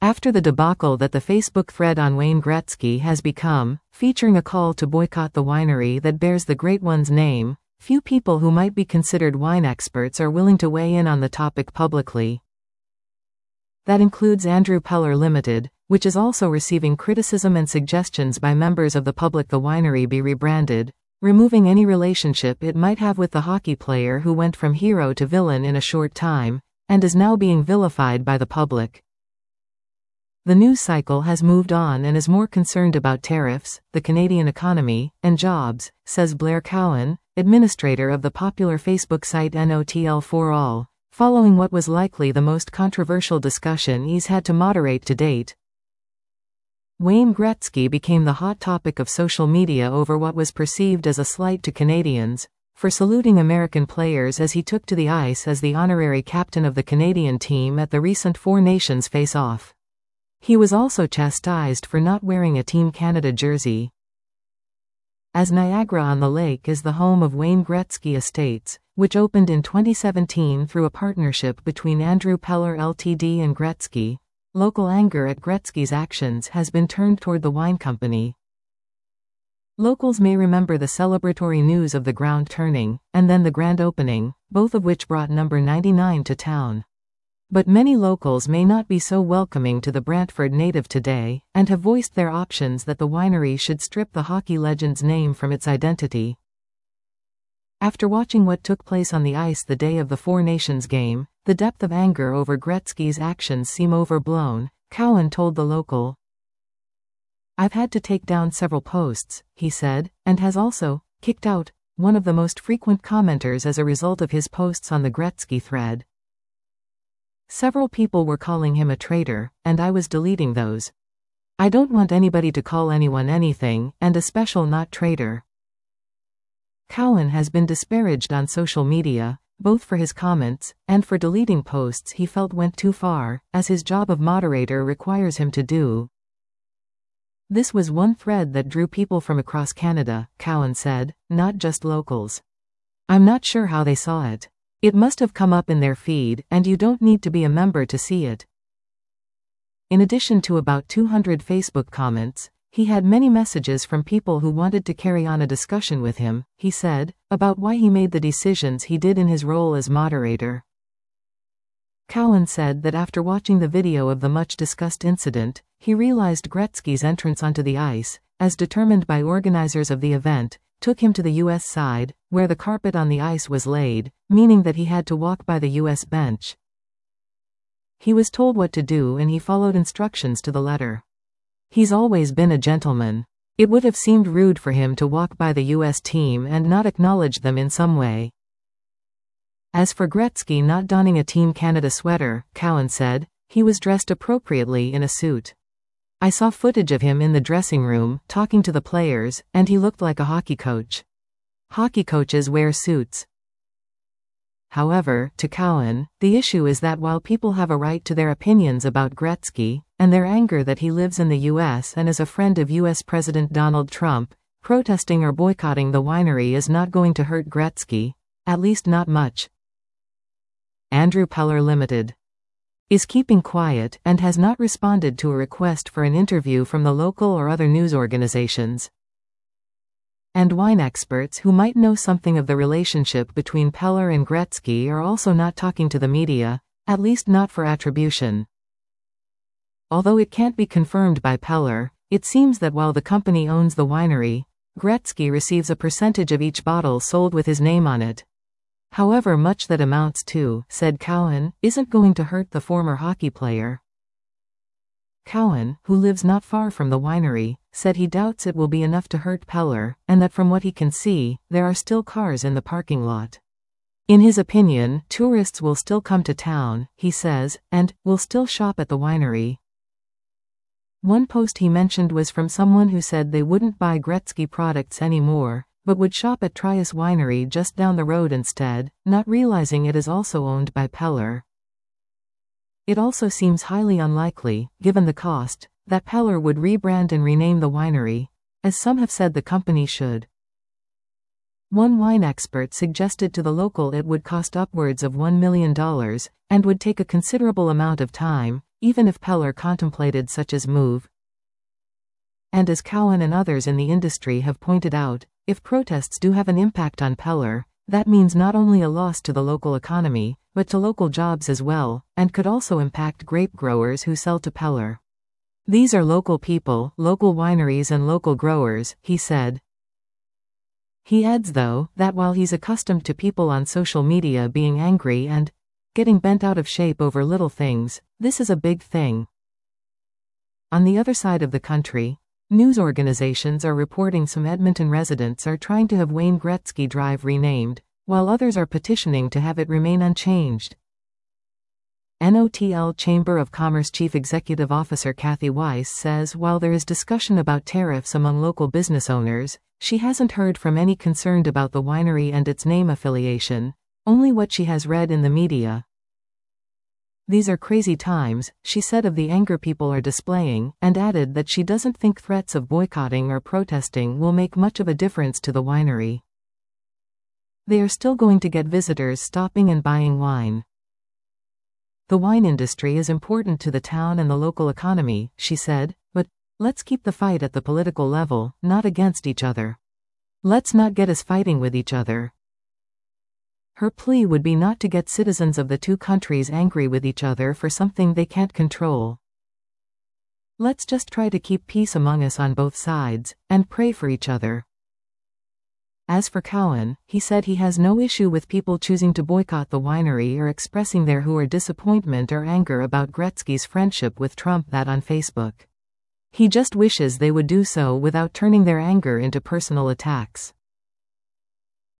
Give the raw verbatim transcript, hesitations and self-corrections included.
After the debacle that the Facebook thread on Wayne Gretzky has become, featuring a call to boycott the winery that bears the Great One's name, few people who might be considered wine experts are willing to weigh in on the topic publicly. That includes Andrew Peller Limited, which is also receiving criticism and suggestions by members of the public the winery be rebranded, removing any relationship it might have with the hockey player who went from hero to villain in a short time, and is now being vilified by the public. The news cycle has moved on and is more concerned about tariffs, the Canadian economy, and jobs, says Blair Cowan, administrator of the popular Facebook site N O T L for All, following what was likely the most controversial discussion he's had to moderate to date. Wayne Gretzky became the hot topic of social media over what was perceived as a slight to Canadians, for saluting American players as he took to the ice as the honorary captain of the Canadian team at the recent Four Nations face-off. He was also chastised for not wearing a Team Canada jersey. As Niagara-on-the-Lake is the home of Wayne Gretzky Estates, which opened in twenty seventeen through a partnership between Andrew Peller Limited and Gretzky, local anger at Gretzky's actions has been turned toward the wine company. Locals may remember the celebratory news of the ground turning, and then the grand opening, both of which brought number ninety-nine to town. But many locals may not be so welcoming to the Brantford native today, and have voiced their options that the winery should strip the hockey legend's name from its identity. After watching what took place on the ice the day of the Four Nations game, the depth of anger over Gretzky's actions seem overblown, Cowan told the local. I've had to take down several posts, he said, and has also kicked out one of the most frequent commenters as a result of his posts on the Gretzky thread. Several people were calling him a traitor, and I was deleting those. I don't want anybody to call anyone anything, and especially not traitor. Cowan has been disparaged on social media, both for his comments, and for deleting posts he felt went too far, as his job of moderator requires him to do. This was one thread that drew people from across Canada, Cowan said, not just locals. I'm not sure how they saw it. It must have come up in their feed, and you don't need to be a member to see it. In addition to about two hundred Facebook comments, he had many messages from people who wanted to carry on a discussion with him, he said, about why he made the decisions he did in his role as moderator. Cowan said that after watching the video of the much-discussed incident, he realized Gretzky's entrance onto the ice, as determined by organizers of the event, took him to the U S side, where the carpet on the ice was laid, meaning that he had to walk by the U S bench. He was told what to do and he followed instructions to the letter. He's always been a gentleman. It would have seemed rude for him to walk by the U S team and not acknowledge them in some way. As for Gretzky not donning a Team Canada sweater, Cowan said, he was dressed appropriately in a suit. I saw footage of him in the dressing room, talking to the players, and he looked like a hockey coach. Hockey coaches wear suits. However, to Cowan, the issue is that while people have a right to their opinions about Gretzky, and their anger that he lives in the U S and is a friend of U S President Donald Trump, protesting or boycotting the winery is not going to hurt Gretzky, at least not much. Andrew Peller Limited is keeping quiet and has not responded to a request for an interview from the local or other news organizations. And wine experts who might know something of the relationship between Peller and Gretzky are also not talking to the media, at least not for attribution. Although it can't be confirmed by Peller, it seems that while the company owns the winery, Gretzky receives a percentage of each bottle sold with his name on it. However much that amounts to, said Cowan, isn't going to hurt the former hockey player. Cowan, who lives not far from the winery, said he doubts it will be enough to hurt Peller, and that from what he can see, there are still cars in the parking lot. In his opinion, tourists will still come to town, he says, and will still shop at the winery. One post he mentioned was from someone who said they wouldn't buy Gretzky products anymore, but would shop at Trius Winery just down the road instead, not realizing it is also owned by Peller. It also seems highly unlikely, given the cost, that Peller would rebrand and rename the winery, as some have said the company should. One wine expert suggested to the local it would cost upwards of one million dollars, and would take a considerable amount of time, even if Peller contemplated such as move. And as Cowan and others in the industry have pointed out, if protests do have an impact on Peller, that means not only a loss to the local economy, but to local jobs as well, and could also impact grape growers who sell to Peller. These are local people, local wineries and local growers, he said. He adds though, that while he's accustomed to people on social media being angry and getting bent out of shape over little things, this is a big thing. On the other side of the country, news organizations are reporting some Edmonton residents are trying to have Wayne Gretzky Drive renamed, while others are petitioning to have it remain unchanged. N O T L Chamber of Commerce Chief Executive Officer Kathy Weiss says while there is discussion about tariffs among local business owners, she hasn't heard from any concerned about the winery and its name affiliation, only what she has read in the media. These are crazy times, she said of the anger people are displaying, and added that she doesn't think threats of boycotting or protesting will make much of a difference to the winery. They are still going to get visitors stopping and buying wine. The wine industry is important to the town and the local economy, she said, but let's keep the fight at the political level, not against each other. Let's not get us fighting with each other. Her plea would be not to get citizens of the two countries angry with each other for something they can't control. Let's just try to keep peace among us on both sides, and pray for each other. As for Cowan, he said he has no issue with people choosing to boycott the winery or expressing their who or disappointment or anger about Gretzky's friendship with Trump that on Facebook. He just wishes they would do so without turning their anger into personal attacks.